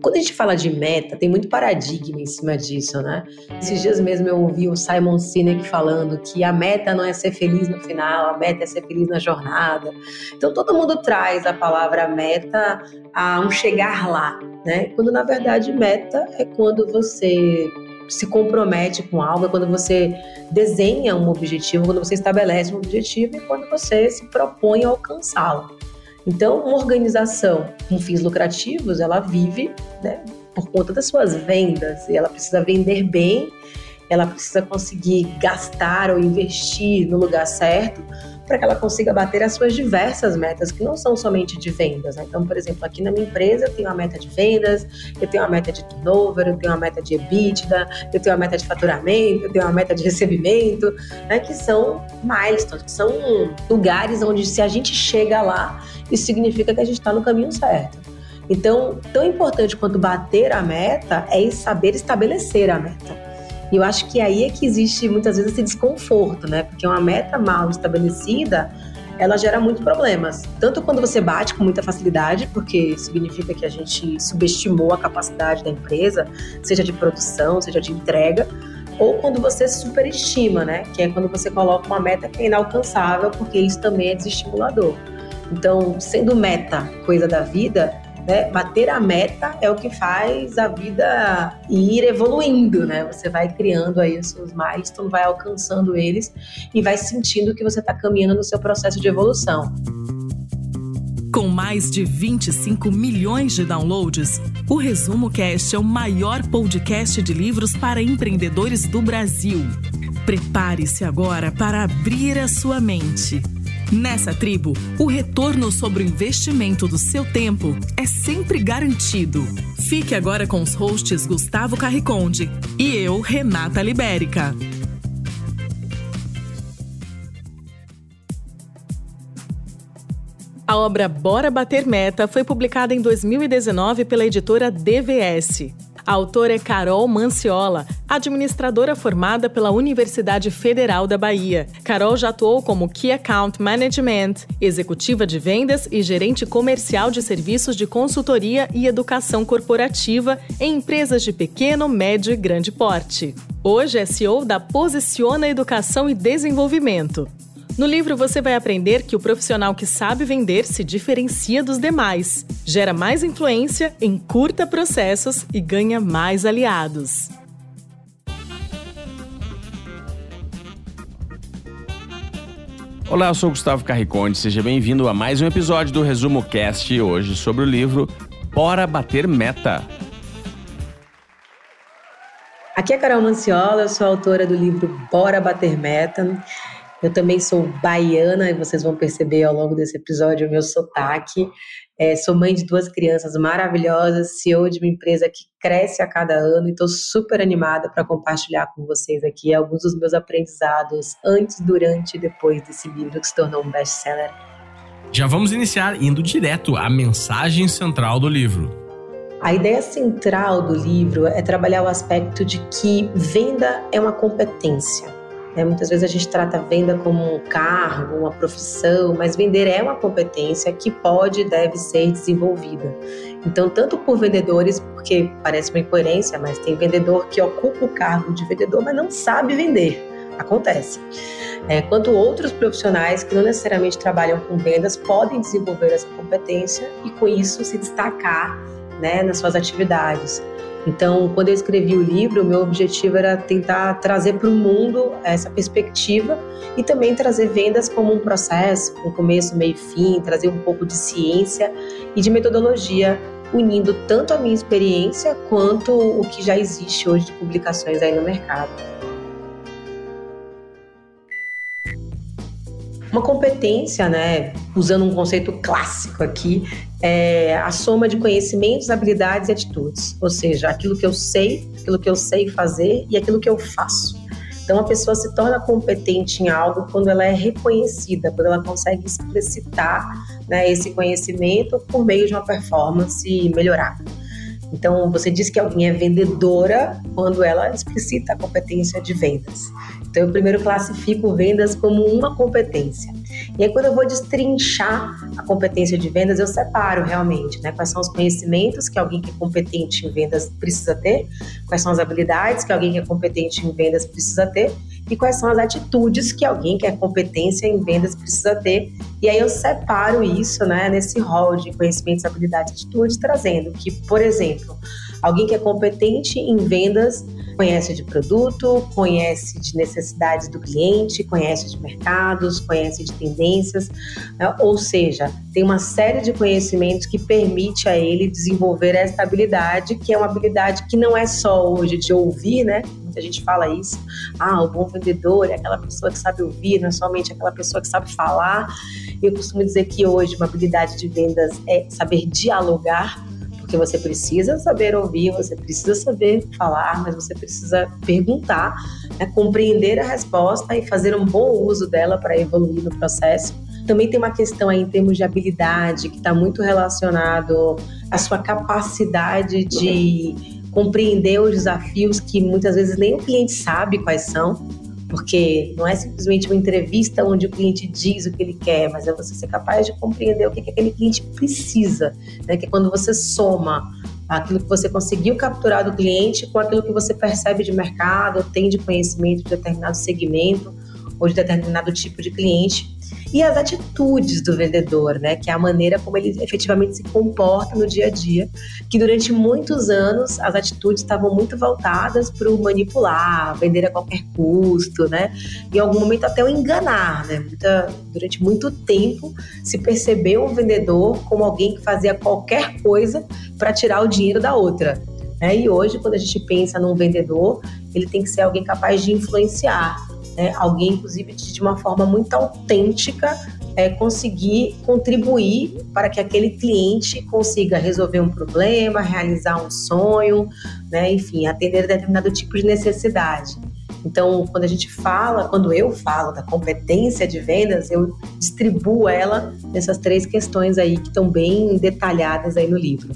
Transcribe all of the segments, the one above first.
Quando a gente fala de meta, tem muito paradigma em cima disso, né? Esses dias mesmo eu ouvi o Simon Sinek falando que a meta não é ser feliz no final, a meta é ser feliz na jornada. Então todo mundo traz a palavra meta a um chegar lá, né? Quando na verdade meta é quando você se compromete com algo, é quando você desenha um objetivo, quando você estabelece um objetivo e quando você se propõe a alcançá-lo. Então, uma organização com fins lucrativos, ela vive, né, por conta das suas vendas, e ela precisa vender bem, ela precisa conseguir gastar ou investir no lugar certo para que ela consiga bater as suas diversas metas, que não são somente de vendas, né? Então, por exemplo, aqui na minha empresa eu tenho uma meta de vendas, eu tenho uma meta de turnover, eu tenho uma meta de EBITDA, eu tenho uma meta de faturamento, eu tenho uma meta de recebimento, né? Que são milestones, que são lugares onde, se a gente chega lá, isso significa que a gente está no caminho certo. Então, tão importante quanto bater a meta é saber estabelecer a meta. E eu acho que aí é que existe muitas vezes esse desconforto, né? Porque uma meta mal estabelecida, ela gera muitos problemas. Tanto quando você bate com muita facilidade, porque significa que a gente subestimou a capacidade da empresa, seja de produção, seja de entrega, ou quando você superestima, né? Que é quando você coloca uma meta que é inalcançável, porque isso também é desestimulador. Então, sendo meta coisa da vida, né, bater a meta é o que faz a vida ir evoluindo, né? Você vai criando aí os seus milestones, vai alcançando eles e vai sentindo que você está caminhando no seu processo de evolução. Com mais de 25 milhões de downloads, o Resumo Cast é o maior podcast de livros para empreendedores do Brasil. Prepare-se agora para abrir a sua mente. Nessa tribo, o retorno sobre o investimento do seu tempo é sempre garantido. Fique agora com os hosts Gustavo Carriconde e eu, Renata Libérica. A obra Bora Bater Meta foi publicada em 2019 pela editora DVS. A autora é Carol Manciola, administradora formada pela Universidade Federal da Bahia. Carol já atuou como Key Account Management, executiva de vendas e gerente comercial de serviços de consultoria e educação corporativa em empresas de pequeno, médio e grande porte. Hoje é CEO da Posiciona Educação e Desenvolvimento. No livro você vai aprender que o profissional que sabe vender se diferencia dos demais, gera mais influência, encurta processos e ganha mais aliados. Olá, eu sou Gustavo Carriconde, seja bem-vindo a mais um episódio do Resumo Cast, hoje sobre o livro Bora Bater Meta. Aqui é a Carol Manciola, eu sou autora do livro Bora Bater Meta. Eu também sou baiana e vocês vão perceber ao longo desse episódio o meu sotaque. Sou mãe de 2 crianças maravilhosas, CEO de uma empresa que cresce a cada ano e estou super animada para compartilhar com vocês aqui alguns dos meus aprendizados antes, durante e depois desse livro que se tornou um best-seller. Já vamos iniciar indo direto à mensagem central do livro. A ideia central do livro é trabalhar o aspecto de que venda é uma competência. Muitas vezes a gente trata a venda como um cargo, uma profissão, mas vender é uma competência que pode e deve ser desenvolvida. Então, tanto por vendedores, porque parece uma incoerência, mas tem vendedor que ocupa o cargo de vendedor, mas não sabe vender. Acontece. Quanto outros profissionais que não necessariamente trabalham com vendas podem desenvolver essa competência e, com isso, se destacar, né, nas suas atividades. Então, quando eu escrevi o livro, o meu objetivo era tentar trazer para o mundo essa perspectiva e também trazer vendas como um processo, com começo, meio e fim, trazer um pouco de ciência e de metodologia, unindo tanto a minha experiência quanto o que já existe hoje de publicações aí no mercado. Uma competência, né, usando um conceito clássico aqui, é a soma de conhecimentos, habilidades e atitudes. Ou seja, aquilo que eu sei fazer e aquilo que eu faço. Então, a pessoa se torna competente em algo quando ela é reconhecida, quando ela consegue explicitar, né, esse conhecimento por meio de uma performance melhorada. Então, você diz que alguém é vendedora quando ela explicita a competência de vendas. Então, eu primeiro classifico vendas como uma competência. E aí, quando eu vou destrinchar a competência de vendas, eu separo realmente, né? Quais são os conhecimentos que alguém que é competente em vendas precisa ter, quais são as habilidades que alguém que é competente em vendas precisa ter e quais são as atitudes que alguém que é competência em vendas precisa ter. E aí eu separo isso, né, nesse rol de conhecimentos, habilidades e atitudes, trazendo que, por exemplo, alguém que é competente em vendas conhece de produto, conhece de necessidades do cliente, conhece de mercados, conhece de tendências, né? Ou seja, tem uma série de conhecimentos que permite a ele desenvolver essa habilidade, que é uma habilidade que não é só hoje de ouvir, né? Muita gente fala isso, o bom vendedor é aquela pessoa que sabe ouvir, não é somente aquela pessoa que sabe falar. Eu costumo dizer que hoje uma habilidade de vendas é saber dialogar, porque você precisa saber ouvir, você precisa saber falar, mas você precisa perguntar, né, compreender a resposta e fazer um bom uso dela para evoluir no processo. Também tem uma questão aí em termos de habilidade que está muito relacionado à sua capacidade de compreender os desafios que muitas vezes nem o cliente sabe quais são, porque não é simplesmente uma entrevista onde o cliente diz o que ele quer, mas é você ser capaz de compreender o que aquele cliente precisa, né? Que é quando você soma aquilo que você conseguiu capturar do cliente com aquilo que você percebe de mercado, tem de conhecimento de determinado segmento ou de determinado tipo de cliente. E as atitudes do vendedor, né? Que é a maneira como ele efetivamente se comporta no dia a dia, que durante muitos anos as atitudes estavam muito voltadas para o manipular, vender a qualquer custo, né? Em algum momento até o enganar, né? Durante muito tempo se percebeu um vendedor como alguém que fazia qualquer coisa para tirar o dinheiro da outra. E hoje, quando a gente pensa num vendedor, ele tem que ser alguém capaz de influenciar, alguém, inclusive, de uma forma muito autêntica, conseguir contribuir para que aquele cliente consiga resolver um problema, realizar um sonho, né? Enfim, atender determinado tipo de necessidade. Então, quando eu falo da competência de vendas, eu distribuo ela nessas 3 questões aí que estão bem detalhadas aí no livro.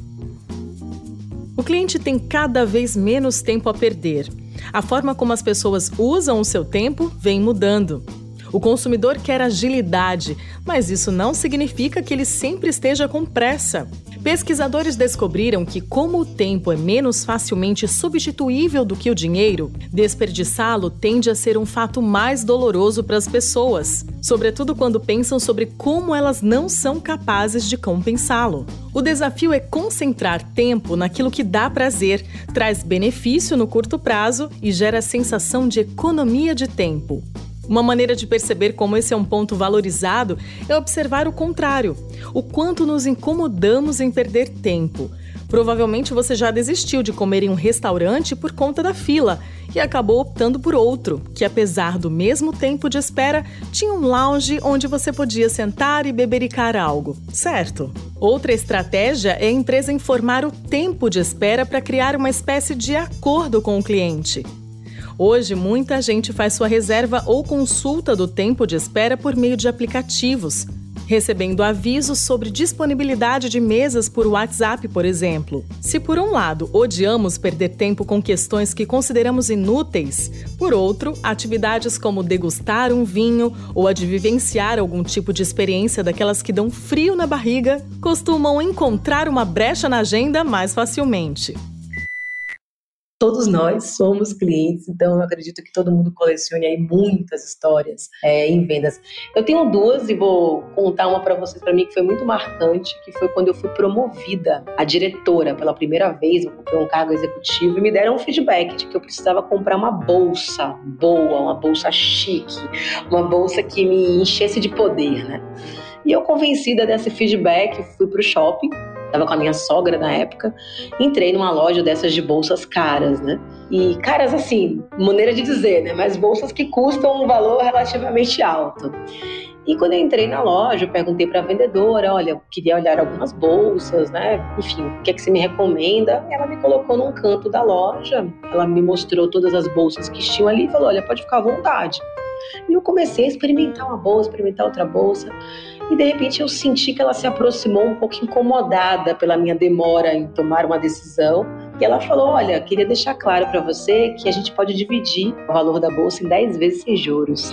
O cliente tem cada vez menos tempo a perder. A forma como as pessoas usam o seu tempo vem mudando. O consumidor quer agilidade, mas isso não significa que ele sempre esteja com pressa. Pesquisadores descobriram que, como o tempo é menos facilmente substituível do que o dinheiro, desperdiçá-lo tende a ser um fato mais doloroso para as pessoas, sobretudo quando pensam sobre como elas não são capazes de compensá-lo. O desafio é concentrar tempo naquilo que dá prazer, traz benefício no curto prazo e gera sensação de economia de tempo. Uma maneira de perceber como esse é um ponto valorizado é observar o contrário, o quanto nos incomodamos em perder tempo. Provavelmente você já desistiu de comer em um restaurante por conta da fila e acabou optando por outro, que apesar do mesmo tempo de espera, tinha um lounge onde você podia sentar e bebericar algo, certo? Outra estratégia é a empresa informar o tempo de espera para criar uma espécie de acordo com o cliente. Hoje, muita gente faz sua reserva ou consulta do tempo de espera por meio de aplicativos, recebendo avisos sobre disponibilidade de mesas por WhatsApp, por exemplo. Se por um lado odiamos perder tempo com questões que consideramos inúteis, por outro, atividades como degustar um vinho ou a de vivenciar algum tipo de experiência daquelas que dão frio na barriga, costumam encontrar uma brecha na agenda mais facilmente. Todos nós somos clientes, então eu acredito que todo mundo colecione aí muitas histórias em vendas. Eu tenho 2 e vou contar uma para vocês, para mim, que foi muito marcante, que foi quando eu fui promovida a diretora pela primeira vez, eu ocupei um cargo executivo e me deram um feedback de que eu precisava comprar uma bolsa boa, uma bolsa chique, uma bolsa que me enchesse de poder, né? E eu, convencida desse feedback, fui pro shopping. Estava com a minha sogra na época, entrei numa loja dessas de bolsas caras, né? E caras assim, maneira de dizer, né? Mas bolsas que custam um valor relativamente alto. E quando eu entrei na loja, eu perguntei para a vendedora, olha, eu queria olhar algumas bolsas, né? Enfim, o que é que você me recomenda? Ela me colocou num canto da loja, ela me mostrou todas as bolsas que tinham ali e falou, olha, pode ficar à vontade. E eu comecei a experimentar uma bolsa, experimentar outra bolsa. E de repente eu senti que ela se aproximou um pouco incomodada pela minha demora em tomar uma decisão. E ela falou, olha, queria deixar claro para você que a gente pode dividir o valor da bolsa em 10 vezes sem juros.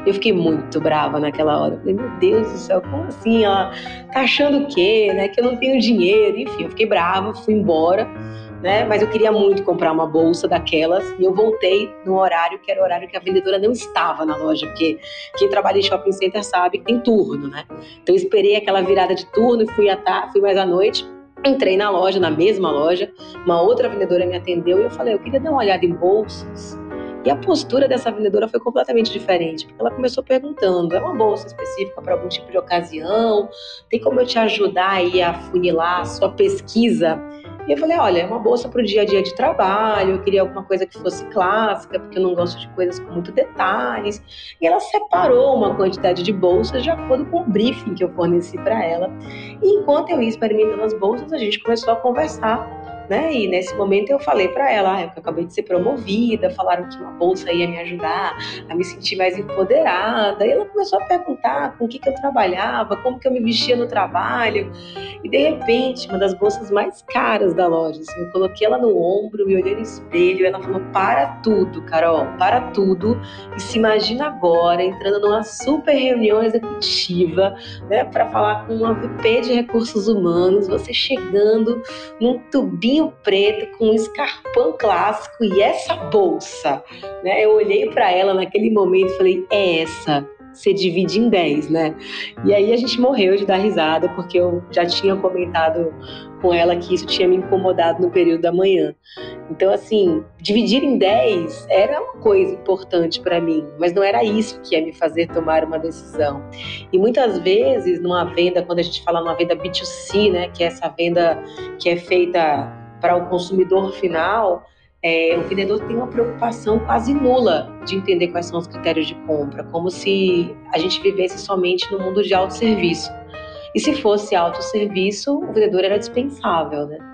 Eu fiquei muito brava naquela hora. Eu falei, meu Deus do céu, como assim? Ela tá achando o quê? Né? Que eu não tenho dinheiro. Enfim, eu fiquei brava, fui embora. Né? Mas eu queria muito comprar uma bolsa daquelas e eu voltei no horário que era o horário que a vendedora não estava na loja, porque quem trabalha em shopping center sabe que tem turno, né? Então eu esperei aquela virada de turno e fui mais à noite, entrei na loja, na mesma loja, uma outra vendedora me atendeu e eu falei, eu queria dar uma olhada em bolsas. E a postura dessa vendedora foi completamente diferente, porque ela começou perguntando, é uma bolsa específica para algum tipo de ocasião? Tem como eu te ajudar aí a funilar a sua pesquisa? E eu falei, olha, é uma bolsa para o dia a dia de trabalho, eu queria alguma coisa que fosse clássica, porque eu não gosto de coisas com muito detalhes. E ela separou uma quantidade de bolsas de acordo com o briefing que eu forneci para ela. E enquanto eu ia experimentando as bolsas, a gente começou a conversar. Né? E nesse momento eu falei para ela, eu acabei de ser promovida, falaram que uma bolsa ia me ajudar a me sentir mais empoderada. E ela começou a perguntar com o que eu trabalhava, como que eu me vestia no trabalho. E de repente, uma das bolsas mais caras da loja, assim, eu coloquei ela no ombro, me olhei no espelho, e ela falou, para tudo, Carol, para tudo. E se imagina agora entrando numa super reunião executiva, né, para falar com uma VP de recursos humanos, você chegando num tubinho preto com um escarpão clássico e essa bolsa, né? Eu olhei para ela naquele momento e falei, é essa, você divide em 10, né? E aí a gente morreu de dar risada, porque eu já tinha comentado com ela que isso tinha me incomodado no período da manhã. Então, assim, dividir em 10 era uma coisa importante para mim, mas não era isso que ia me fazer tomar uma decisão. E muitas vezes, numa venda, quando a gente fala numa venda B2C, né, que é essa venda que é feita para o consumidor final, o vendedor tem uma preocupação quase nula de entender quais são os critérios de compra, como se a gente vivesse somente no mundo de autosserviço. E se fosse autosserviço, o vendedor era dispensável, né?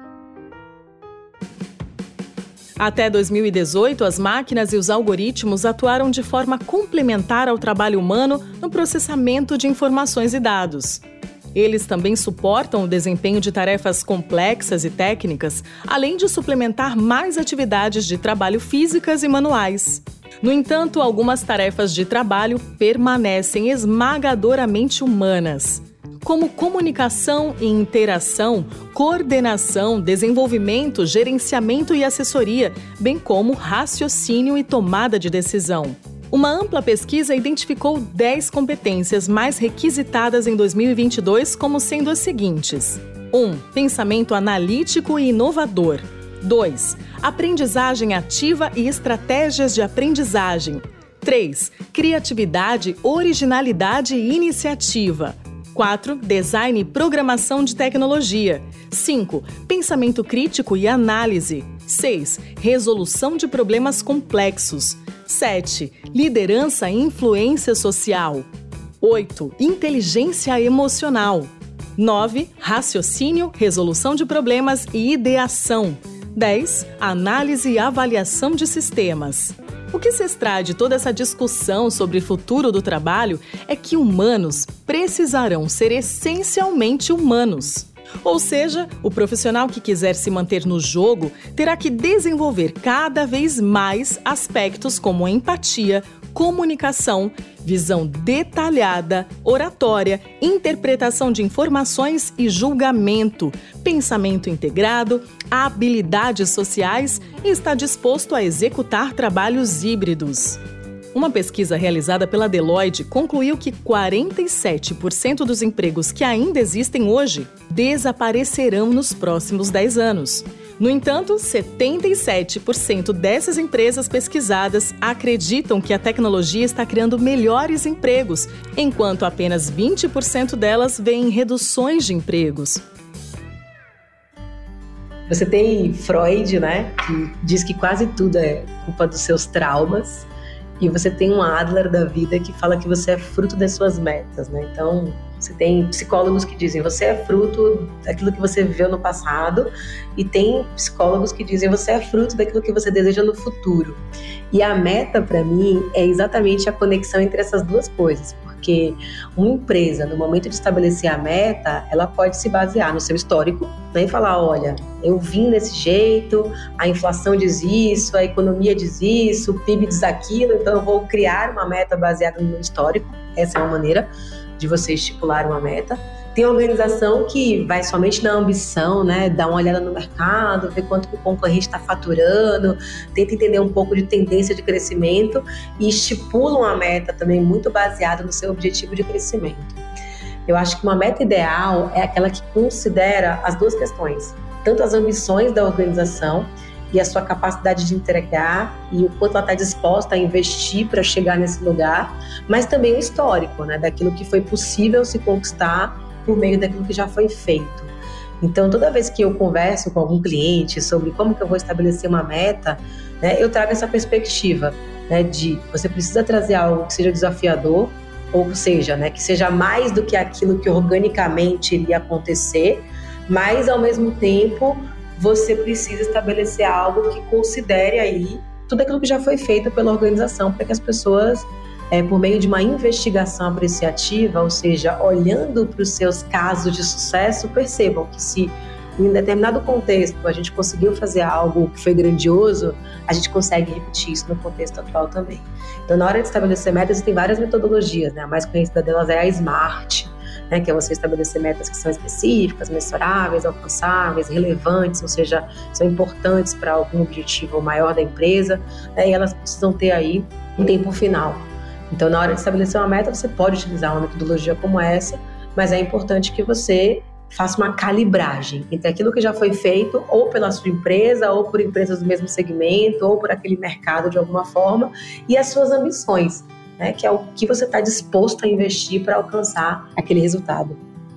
Até 2018, as máquinas e os algoritmos atuaram de forma complementar ao trabalho humano no processamento de informações e dados. Eles também suportam o desempenho de tarefas complexas e técnicas, além de suplementar mais atividades de trabalho físicas e manuais. No entanto, algumas tarefas de trabalho permanecem esmagadoramente humanas, como comunicação e interação, coordenação, desenvolvimento, gerenciamento e assessoria, bem como raciocínio e tomada de decisão. Uma ampla pesquisa identificou 10 competências mais requisitadas em 2022 como sendo as seguintes: 1. Pensamento analítico e inovador. 2. Aprendizagem ativa e estratégias de aprendizagem. 3. Criatividade, originalidade e iniciativa. 4. Design e programação de tecnologia. 5. Pensamento crítico e análise. 6. Resolução de problemas complexos. 7. Liderança e influência social. 8. Inteligência emocional. 9. Raciocínio, resolução de problemas e ideação. 10. Análise e avaliação de sistemas. O que se extrai de toda essa discussão sobre o futuro do trabalho é que humanos precisarão ser essencialmente humanos. Ou seja, o profissional que quiser se manter no jogo terá que desenvolver cada vez mais aspectos como empatia, comunicação, visão detalhada, oratória, interpretação de informações e julgamento, pensamento integrado, habilidades sociais e está disposto a executar trabalhos híbridos. Uma pesquisa realizada pela Deloitte concluiu que 47% dos empregos que ainda existem hoje desaparecerão nos próximos 10 anos. No entanto, 77% dessas empresas pesquisadas acreditam que a tecnologia está criando melhores empregos, enquanto apenas 20% delas veem reduções de empregos. Você tem Freud, né, que diz que quase tudo é culpa dos seus traumas. E você tem um Adler da vida que fala que você é fruto das suas metas, né? Então, você tem psicólogos que dizem você é fruto daquilo que você viveu no passado e tem psicólogos que dizem você é fruto daquilo que você deseja no futuro. E a meta, para mim, é exatamente a conexão entre essas duas coisas, porque Porque uma empresa, no momento de estabelecer a meta, ela pode se basear no seu histórico, né, e falar, olha, eu vim desse jeito, a inflação diz isso, a economia diz isso, o PIB diz aquilo, então eu vou criar uma meta baseada no meu histórico. Essa é uma maneira de você estipular uma meta. Tem organização que vai somente na ambição, né? Dá uma olhada no mercado, ver quanto que o concorrente está faturando, tenta entender um pouco de tendência de crescimento e estipula uma meta também muito baseada no seu objetivo de crescimento. Eu acho que uma meta ideal é aquela que considera as duas questões, tanto as ambições da organização e a sua capacidade de entregar e o quanto ela está disposta a investir para chegar nesse lugar, mas também o histórico, né? Daquilo que foi possível se conquistar por meio daquilo que já foi feito. Então, toda vez que eu converso com algum cliente sobre como que eu vou estabelecer uma meta, né, eu trago essa perspectiva, né, de você precisa trazer algo que seja desafiador, ou seja, né, que seja mais do que aquilo que organicamente iria acontecer, mas, ao mesmo tempo, você precisa estabelecer algo que considere aí tudo aquilo que já foi feito pela organização, para que as pessoas, por meio de uma investigação apreciativa, ou seja, olhando para os seus casos de sucesso, percebam que se em determinado contexto a gente conseguiu fazer algo que foi grandioso, a gente consegue repetir isso no contexto atual também. Então, na hora de estabelecer metas, existem várias metodologias, né? A mais conhecida delas é a SMART, né? Que é você estabelecer metas que são específicas, mensuráveis, alcançáveis, relevantes, ou seja, são importantes para algum objetivo maior da empresa, né? E elas precisam ter aí um tempo final. Então, na hora de estabelecer uma meta, você pode utilizar uma metodologia como essa, mas é importante que você faça uma calibragem entre aquilo que já foi feito, ou pela sua empresa, ou por empresas do mesmo segmento, ou por aquele mercado de alguma forma, e as suas ambições, né, que é o que você está disposto a investir para alcançar aquele resultado.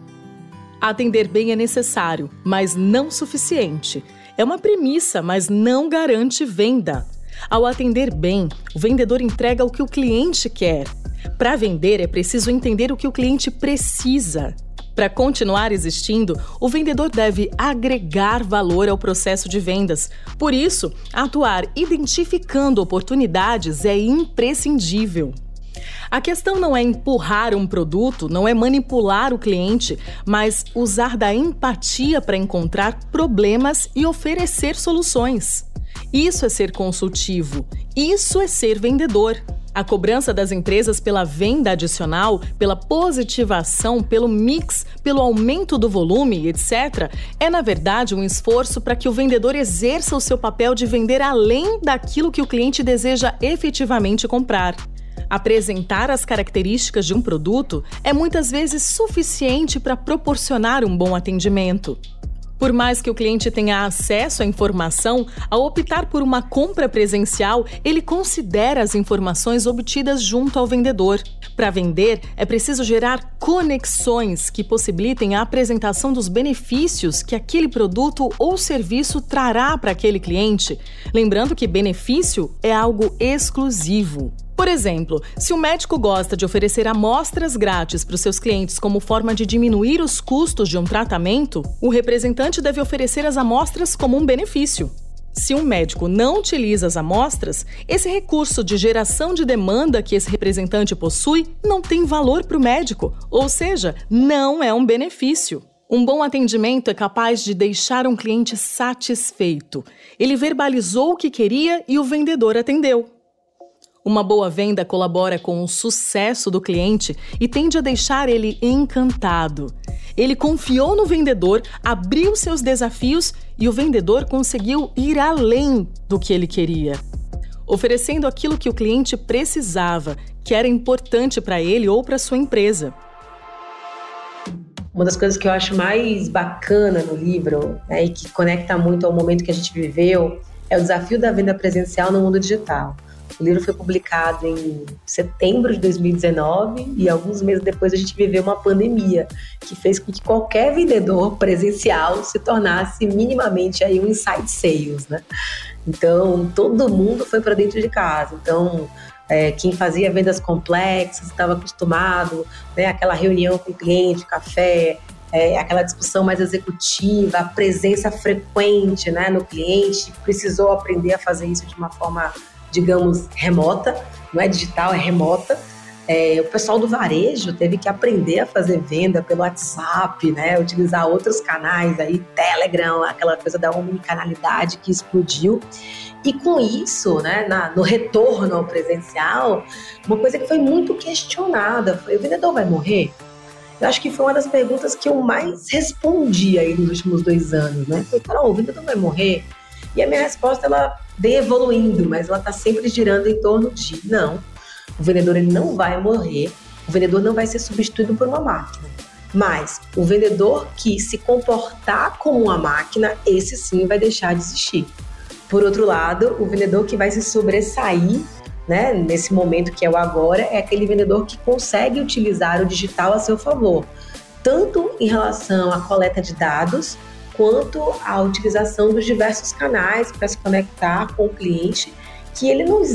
Atender bem é necessário, mas não suficiente. É uma premissa, mas não garante venda. Ao atender bem, o vendedor entrega o que o cliente quer. Para vender, é preciso entender o que o cliente precisa. Para continuar existindo, o vendedor deve agregar valor ao processo de vendas. Por isso, atuar identificando oportunidades é imprescindível. A questão não é empurrar um produto, não é manipular o cliente, mas usar da empatia para encontrar problemas e oferecer soluções. Isso é ser consultivo, isso é ser vendedor. A cobrança das empresas pela venda adicional, pela positivação, pelo mix, pelo aumento do volume, etc., é, na verdade, um esforço para que o vendedor exerça o seu papel de vender além daquilo que o cliente deseja efetivamente comprar. Apresentar as características de um produto é muitas vezes suficiente para proporcionar um bom atendimento. Por mais que o cliente tenha acesso à informação, ao optar por uma compra presencial, ele considera as informações obtidas junto ao vendedor. Para vender, é preciso gerar conexões que possibilitem a apresentação dos benefícios que aquele produto ou serviço trará para aquele cliente. Lembrando que benefício é algo exclusivo. Por exemplo, se o médico gosta de oferecer amostras grátis para os seus clientes como forma de diminuir os custos de um tratamento, o representante deve oferecer as amostras como um benefício. Se um médico não utiliza as amostras, esse recurso de geração de demanda que esse representante possui não tem valor para o médico, ou seja, não é um benefício. Um bom atendimento é capaz de deixar um cliente satisfeito. Ele verbalizou o que queria e o vendedor atendeu. Uma boa venda colabora com o sucesso do cliente e tende a deixar ele encantado. Ele confiou no vendedor, abriu seus desafios e o vendedor conseguiu ir além do que ele queria, oferecendo aquilo que o cliente precisava, que era importante para ele ou para sua empresa. Uma das coisas que eu acho mais bacana no livro, né, e que conecta muito ao momento que a gente viveu, é o desafio da venda presencial no mundo digital. O livro foi publicado em setembro de 2019 e alguns meses depois a gente viveu uma pandemia que fez com que qualquer vendedor presencial se tornasse minimamente aí um inside sales, né? Então, todo mundo foi para dentro de casa. Então, quem fazia vendas complexas estava acostumado, né, aquela reunião com o cliente, café, aquela discussão mais executiva, a presença frequente, né, no cliente, precisou aprender a fazer isso de uma forma, digamos, remota, não é digital, é remota, O pessoal do varejo teve que aprender a fazer venda pelo WhatsApp, né? Utilizar outros canais aí, Telegram, aquela coisa da omnicanalidade que explodiu. E com isso, né, no retorno ao presencial, uma coisa que foi muito questionada foi: o vendedor vai morrer? Eu acho que foi uma das perguntas que eu mais respondi aí nos últimos 2 anos, né? Falei, Carol, o vendedor vai morrer? E a minha resposta, ela vem evoluindo, mas ela está sempre girando em torno de: não, o vendedor ele não vai morrer, o vendedor não vai ser substituído por uma máquina. Mas o vendedor que se comportar como uma máquina, esse sim vai deixar de existir. Por outro lado, o vendedor que vai se sobressair, né, nesse momento que é o agora, é aquele vendedor que consegue utilizar o digital a seu favor, tanto em relação à coleta de dados, quanto à utilização dos diversos canais para se conectar com o cliente, que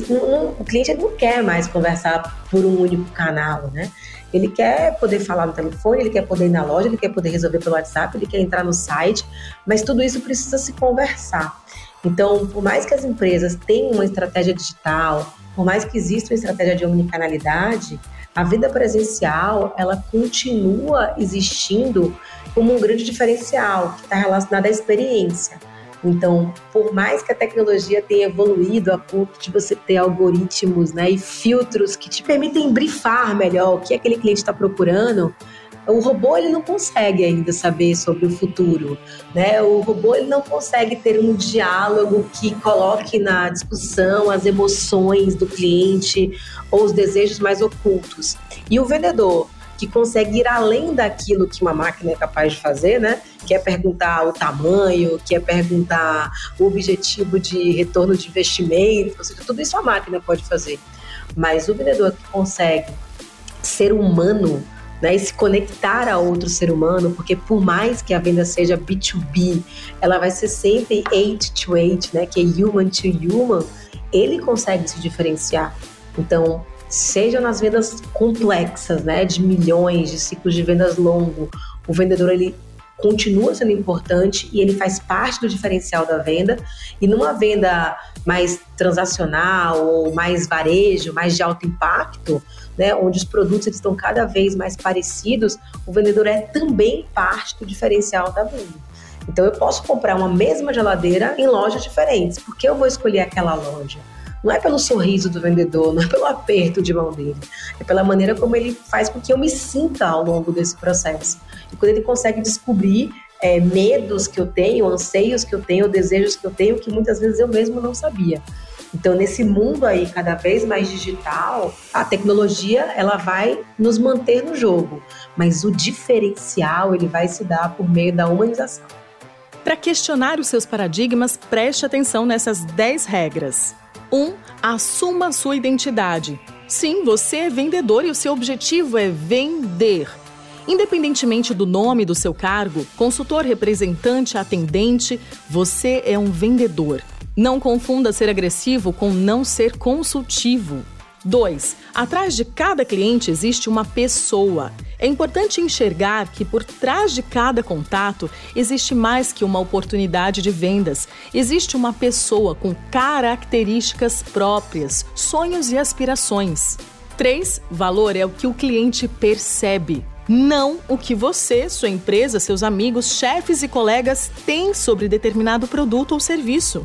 o cliente ele não quer mais conversar por um único canal, né? Ele quer poder falar no telefone, ele quer poder ir na loja, ele quer poder resolver pelo WhatsApp, ele quer entrar no site, mas tudo isso precisa se conversar. Então, por mais que as empresas tenham uma estratégia digital, por mais que exista uma estratégia de omnicanalidade, a venda presencial, ela continua existindo como um grande diferencial que está relacionado à experiência. Então, por mais que a tecnologia tenha evoluído a ponto de você ter algoritmos, né, e filtros que te permitem brifar melhor o que aquele cliente está procurando, o robô ele não consegue ainda saber sobre o futuro, né? O robô ele não consegue ter um diálogo que coloque na discussão as emoções do cliente ou os desejos mais ocultos. E o vendedor, que consegue ir além daquilo que uma máquina é capaz de fazer, né? Que é perguntar o tamanho, que é perguntar o objetivo de retorno de investimento, ou seja, tudo isso a máquina pode fazer. Mas o vendedor que consegue ser humano, né, e se conectar a outro ser humano, porque por mais que a venda seja B2B, ela vai ser sempre age to age, né, que é human to human, ele consegue se diferenciar. Então, seja nas vendas complexas, né, de milhões, de ciclos de vendas longos, o vendedor ele continua sendo importante e ele faz parte do diferencial da venda. E numa venda mais transacional ou mais varejo, mais de alto impacto, né, onde os produtos eles estão cada vez mais parecidos, o vendedor é também parte do diferencial da venda. Então eu posso comprar uma mesma geladeira em lojas diferentes. Por que eu vou escolher aquela loja? Não é pelo sorriso do vendedor, não é pelo aperto de mão dele, é pela maneira como ele faz com que eu me sinta ao longo desse processo. E quando ele consegue descobrir medos que eu tenho, anseios que eu tenho, desejos que eu tenho, que muitas vezes eu mesmo não sabia. Então, nesse mundo aí cada vez mais digital, a tecnologia ela vai nos manter no jogo, mas o diferencial ele vai se dar por meio da humanização. Para questionar os seus paradigmas, preste atenção nessas 10 regras. 1. Assuma sua identidade. Sim, você é vendedor e o seu objetivo é vender. Independentemente do nome do seu cargo, consultor, representante, atendente, você é um vendedor. Não confunda ser agressivo com não ser consultivo. 2. Atrás de cada cliente existe uma pessoa. É importante enxergar que por trás de cada contato existe mais que uma oportunidade de vendas. Existe uma pessoa com características próprias, sonhos e aspirações. 3. Valor é o que o cliente percebe, não o que você, sua empresa, seus amigos, chefes e colegas têm sobre determinado produto ou serviço.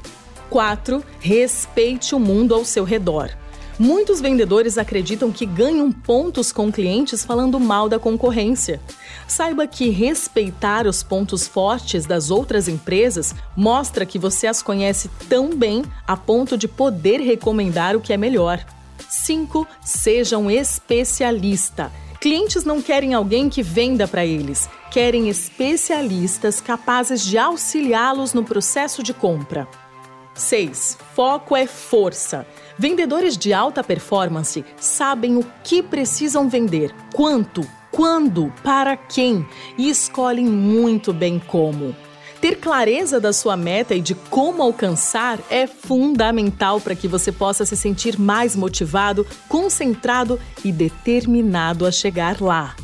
4. Respeite o mundo ao seu redor. Muitos vendedores acreditam que ganham pontos com clientes falando mal da concorrência. Saiba que respeitar os pontos fortes das outras empresas mostra que você as conhece tão bem a ponto de poder recomendar o que é melhor. 5. Seja um especialista. Clientes não querem alguém que venda para eles, querem especialistas capazes de auxiliá-los no processo de compra. 6. Foco é força. Vendedores de alta performance sabem o que precisam vender, quanto, quando, para quem e escolhem muito bem como. Ter clareza da sua meta e de como alcançar é fundamental para que você possa se sentir mais motivado, concentrado e determinado a chegar lá.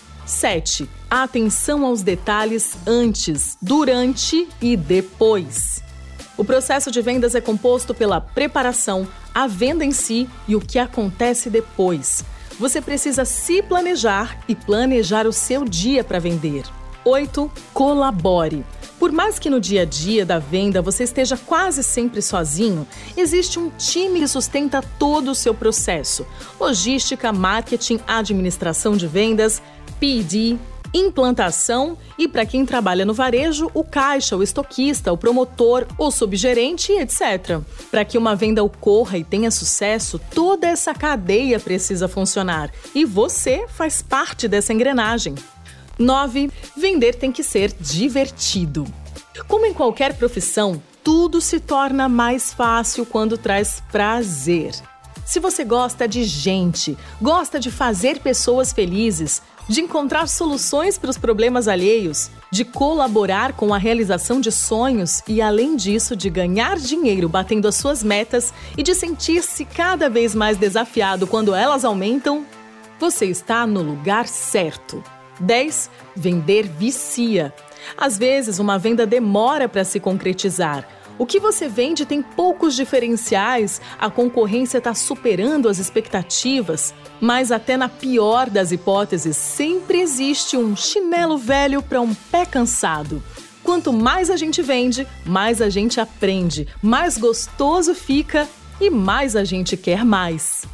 7. Atenção aos detalhes antes, durante e depois. O processo de vendas é composto pela preparação, a venda em si e o que acontece depois. Você precisa se planejar e planejar o seu dia para vender. 8. Colabore. Por mais que no dia a dia da venda você esteja quase sempre sozinho, existe um time que sustenta todo o seu processo. Logística, marketing, administração de vendas, P&D, implantação e, para quem trabalha no varejo, o caixa, o estoquista, o promotor, o subgerente, etc. Para que uma venda ocorra e tenha sucesso, toda essa cadeia precisa funcionar e você faz parte dessa engrenagem. 9. Vender tem que ser divertido. Como em qualquer profissão, tudo se torna mais fácil quando traz prazer. Se você gosta de gente, gosta de fazer pessoas felizes, de encontrar soluções para os problemas alheios, de colaborar com a realização de sonhos e, além disso, de ganhar dinheiro batendo as suas metas e de sentir-se cada vez mais desafiado quando elas aumentam, você está no lugar certo. 10. Vender vicia. Às vezes, uma venda demora para se concretizar. O que você vende tem poucos diferenciais, a concorrência está superando as expectativas, mas até na pior das hipóteses, sempre existe um chinelo velho para um pé cansado. Quanto mais a gente vende, mais a gente aprende, mais gostoso fica e mais a gente quer mais.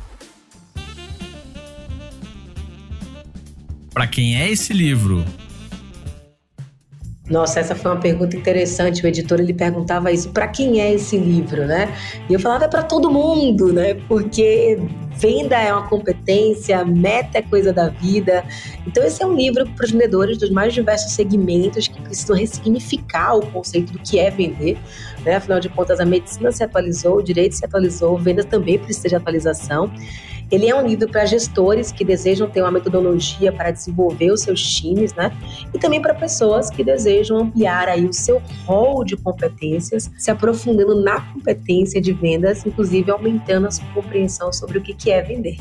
Para quem é esse livro? Nossa, essa foi uma pergunta interessante. O editor, ele perguntava isso, para quem é esse livro, né? E eu falava, é para todo mundo, né? Porque venda é uma competência, meta é coisa da vida. Então esse é um livro para os vendedores dos mais diversos segmentos que precisam ressignificar o conceito do que é vender, né? Afinal de contas, a medicina se atualizou, o direito se atualizou, vendas também precisa de atualização. Ele é um livro para gestores que desejam ter uma metodologia para desenvolver os seus times, né? E também para pessoas que desejam ampliar aí o seu rol de competências, se aprofundando na competência de vendas, inclusive aumentando a sua compreensão sobre o que é vender.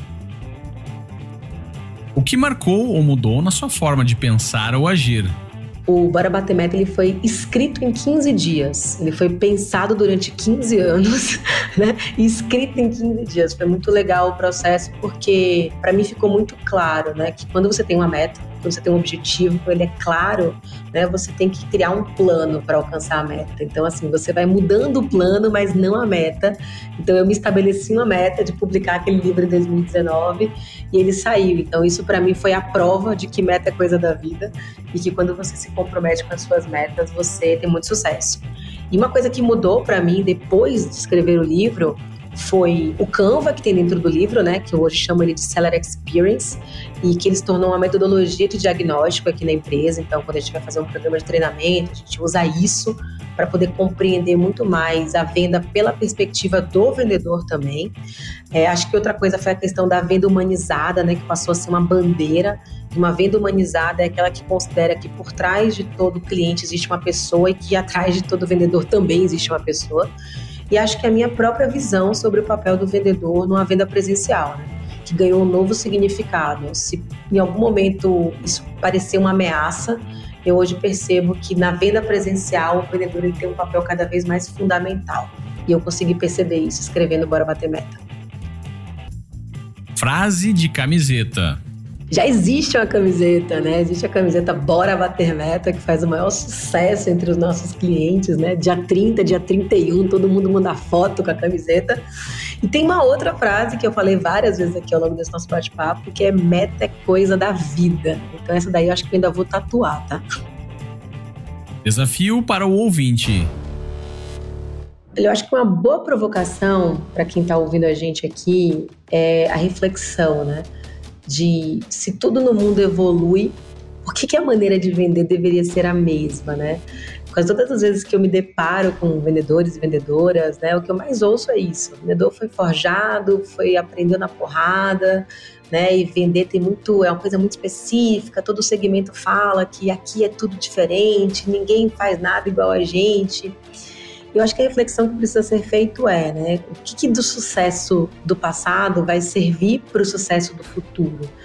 O que marcou ou mudou na sua forma de pensar ou agir? O Bora Bater Meta, ele foi escrito em 15 dias, ele foi pensado durante 15 anos, né? E escrito em 15 dias. Foi muito legal o processo, porque para mim ficou muito claro, né? Que quando você tem uma meta, quando você tem um objetivo, quando ele é claro, né? Você tem que criar um plano para alcançar a meta. Então, assim, você vai mudando o plano, mas não a meta. Então, eu me estabeleci uma meta de publicar aquele livro em 2019 e ele saiu. Então, isso para mim foi a prova de que meta é coisa da vida e que quando você se compromete com as suas metas, você tem muito sucesso. E uma coisa que mudou para mim depois de escrever o livro foi o Canva que tem dentro do livro, né, que eu hoje chamo ele de Seller Experience, e que ele se tornou uma metodologia de diagnóstico aqui na empresa. Então, quando a gente vai fazer um programa de treinamento, a gente usa isso para poder compreender muito mais a venda pela perspectiva do vendedor também. Acho que outra coisa foi a questão da venda humanizada, né, que passou a ser uma bandeira. Uma venda humanizada é aquela que considera que por trás de todo cliente existe uma pessoa e que atrás de todo vendedor também existe uma pessoa. E acho que a minha própria visão sobre o papel do vendedor numa venda presencial, né, que ganhou um novo significado. Se em algum momento isso parecer uma ameaça, eu hoje percebo que na venda presencial o vendedor ele tem um papel cada vez mais fundamental. E eu consegui perceber isso escrevendo Bora Bater Meta. Frase de camiseta. Já existe uma camiseta, né? Existe a camiseta Bora Bater Meta, que faz o maior sucesso entre os nossos clientes, né? Dia 30, dia 31, todo mundo manda foto com a camiseta. E tem uma outra frase que eu falei várias vezes aqui ao longo desse nosso bate-papo, que é meta é coisa da vida. Então essa daí eu acho que eu ainda vou tatuar, tá? Desafio para o ouvinte. Eu acho que uma boa provocação para quem está ouvindo a gente aqui é a reflexão, né? De se tudo no mundo evolui, por que a maneira de vender deveria ser a mesma, né? Porque todas as vezes que eu me deparo com vendedores e vendedoras, né, o que eu mais ouço é isso. O vendedor foi forjado, foi aprendendo na porrada, né? E vender é uma coisa muito específica, todo segmento fala que aqui é tudo diferente, ninguém faz nada igual a gente. Eu acho que a reflexão que precisa ser feita né, o que do sucesso do passado vai servir para o sucesso do futuro? O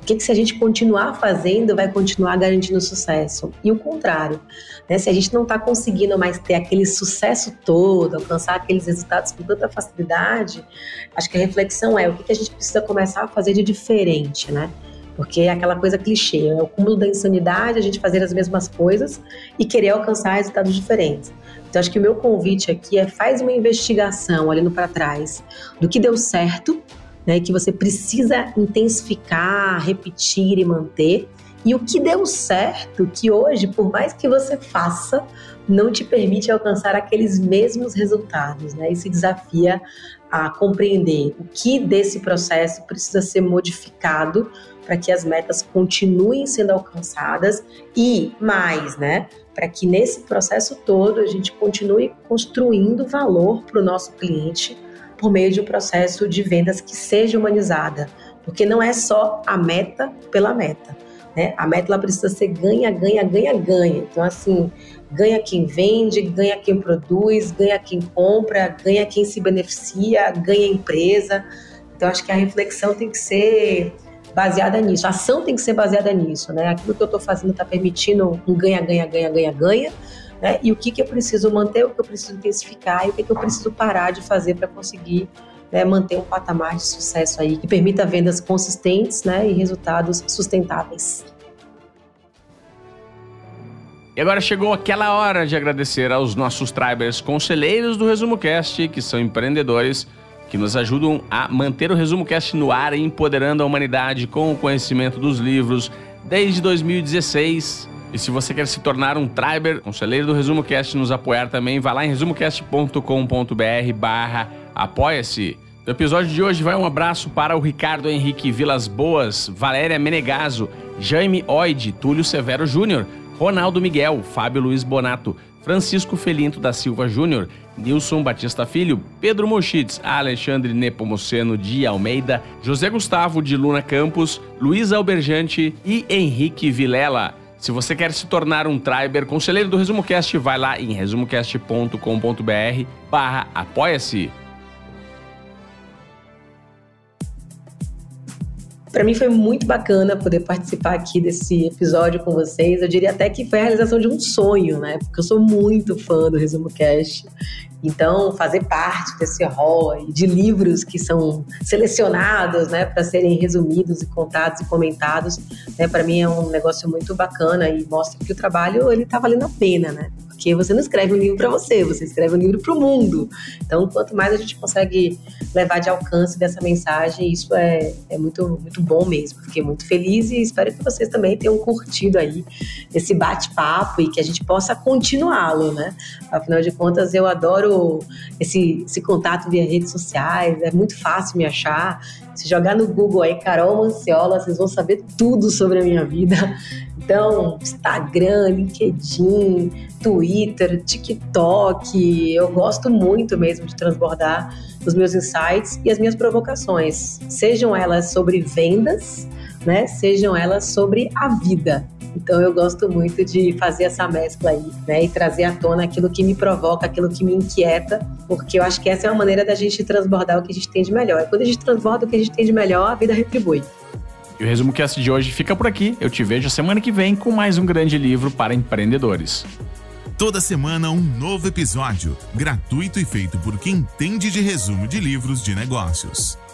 que se a gente continuar fazendo vai continuar garantindo sucesso? E o contrário, né? Se a gente não está conseguindo mais ter aquele sucesso todo, alcançar aqueles resultados com tanta facilidade, acho que a reflexão é o que a gente precisa começar a fazer de diferente, né? Porque é aquela coisa clichê, é o cúmulo da insanidade, a gente fazer as mesmas coisas e querer alcançar resultados diferentes. Então, acho que o meu convite aqui é faz uma investigação olhando para trás do que deu certo, né, que você precisa intensificar, repetir e manter, e o que deu certo, que hoje, por mais que você faça, não te permite alcançar aqueles mesmos resultados, né? E se desafia a compreender o que desse processo precisa ser modificado para que as metas continuem sendo alcançadas e mais, né? Para que nesse processo todo a gente continue construindo valor para o nosso cliente por meio de um processo de vendas que seja humanizada, porque não é só a meta pela meta, né? A meta ela precisa ser ganha, ganha, ganha, ganha. Então, assim, ganha quem vende, ganha quem produz, ganha quem compra, ganha quem se beneficia, ganha a empresa. Então, acho que a reflexão tem que ser baseada nisso, a ação tem que ser baseada nisso, né? Aquilo que eu estou fazendo está permitindo um ganha, ganha, ganha, ganha, ganha, né? E o que eu preciso manter, o que eu preciso intensificar e o que eu preciso parar de fazer para conseguir, né, manter um patamar de sucesso aí que permita vendas consistentes, né, e resultados sustentáveis. E agora chegou aquela hora de agradecer aos nossos Tribers conselheiros do Resumo Cast, que são empreendedores que nos ajudam a manter o Resumo Cast no ar e empoderando a humanidade com o conhecimento dos livros desde 2016. E se você quer se tornar um Triber, conselheiro do Resumo Cast, nos apoiar também, vá lá em resumocast.com.br/apoia-se. No episódio de hoje vai um abraço para o Ricardo Henrique Vilas Boas, Valéria Menegaso, Jaime Oide, Túlio Severo Júnior, Ronaldo Miguel, Fábio Luiz Bonato, Francisco Felinto da Silva Júnior, Nilson Batista Filho, Pedro Moschitz, Alexandre Nepomuceno de Almeida, José Gustavo de Luna Campos, Luiz Alberjante e Henrique Vilela. Se você quer se tornar um Triber, conselheiro do Resumo Cast, vai lá em resumocast.com.br/apoia-se. Para mim foi muito bacana poder participar aqui desse episódio com vocês. Eu diria até que foi a realização de um sonho, né? Porque eu sou muito fã do Resumo Cast. Então, fazer parte desse hall de livros que são selecionados, né, para serem resumidos e contados e comentados, né, para mim é um negócio muito bacana e mostra que o trabalho ele tá valendo a pena, né? Porque você não escreve um livro para você escreve um livro para o mundo. Então, quanto mais a gente consegue levar de alcance dessa mensagem, isso é muito, muito bom mesmo. Fiquei muito feliz e espero que vocês também tenham curtido aí esse bate-papo e que a gente possa continuá-lo, né? Afinal de contas, eu adoro esse contato via redes sociais, é muito fácil me achar. Se jogar no Google aí, Carol Manciola, vocês vão saber tudo sobre a minha vida. Então, Instagram, LinkedIn, Twitter, TikTok, eu gosto muito mesmo de transbordar os meus insights e as minhas provocações, sejam elas sobre vendas, né, sejam elas sobre a vida. Então eu gosto muito de fazer essa mescla aí, né, e trazer à tona aquilo que me provoca, aquilo que me inquieta, porque eu acho que essa é uma maneira da gente transbordar o que a gente tem de melhor. E quando a gente transborda o que a gente tem de melhor, a vida retribui. E o Resumo Cast de hoje fica por aqui. Eu te vejo semana que vem com mais um grande livro para empreendedores. Toda semana um novo episódio, gratuito e feito por quem entende de resumo de livros de negócios.